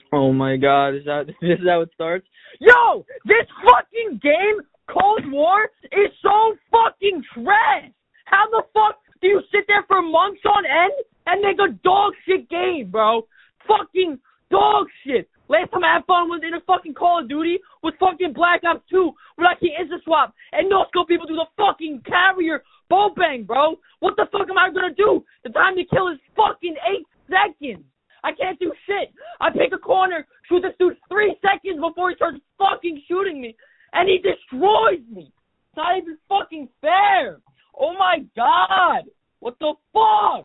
Oh my god, is that how it starts? Yo, this fucking game, Cold War, is so fucking trash. How the fuck do you sit there for months on end and make a dog shit game, bro? Fucking dog shit. Last time I had fun was in a fucking Call of Duty with fucking Black Ops 2, where I can instant swap and no scope people do the fucking carrier bow bang, bro. What the fuck am I gonna do? The time to kill is fucking 8 seconds. I can't do shit. I pick a corner, shoot this dude 3 seconds before he starts fucking shooting me, and he destroys me. It's not even fucking fair. Oh my god. What the fuck?